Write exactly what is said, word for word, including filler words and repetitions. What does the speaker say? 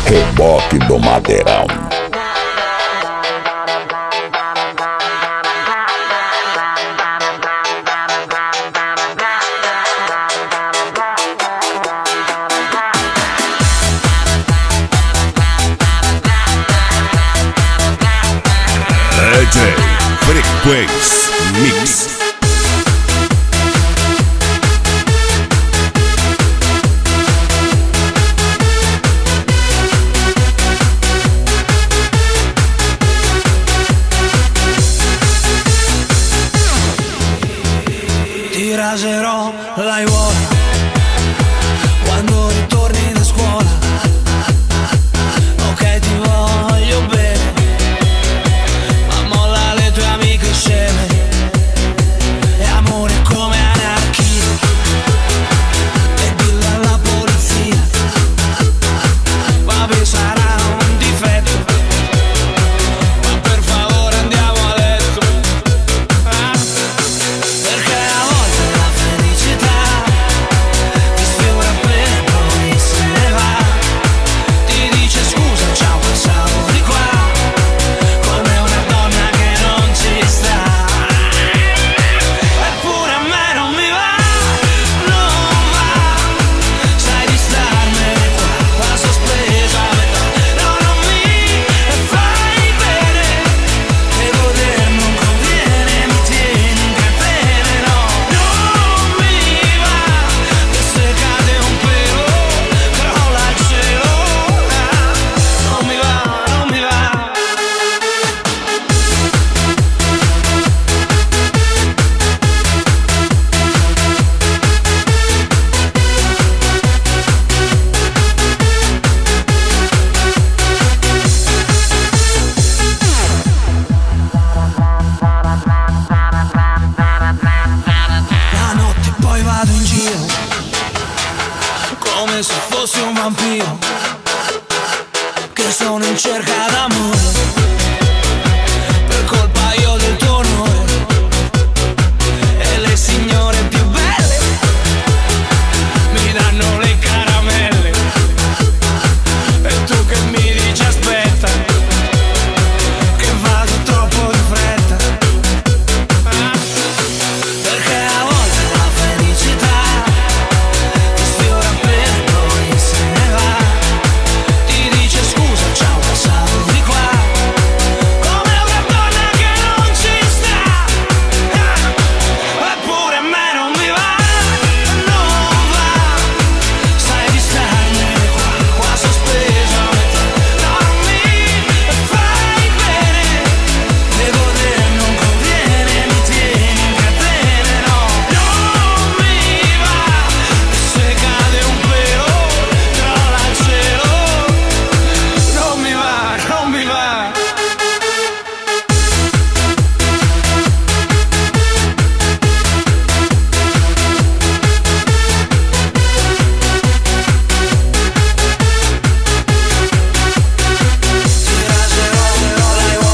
Reboque do Madeirão. D J Frequência Mix. Ti raserò l'aiuola quando ritorni da scuola. Ok, ti voglio bene, ma molla le tue amiche sceme. E amore come anarchia, e dillo alla polizia. Vabbè, sarà un difetto, ma per favore andiamo a letto. Ah, perché a volte la felicità ti sfiora appena poi se ne va. Ti dice scusa, ciao, passavo di qua, come una donna che non ci sta. Eppure a me non mi va, non va. Sai di starmene qua, qua sospesa a metà. No, non mi fai bene, che goder non conviene, mi tieni in catene. No, non mi va, che se cade un pelo crolla il cielo. Ah, non mi va, non mi va. La notte poi vado in giro come se fossi un vampiro che sono in cerca d'amore.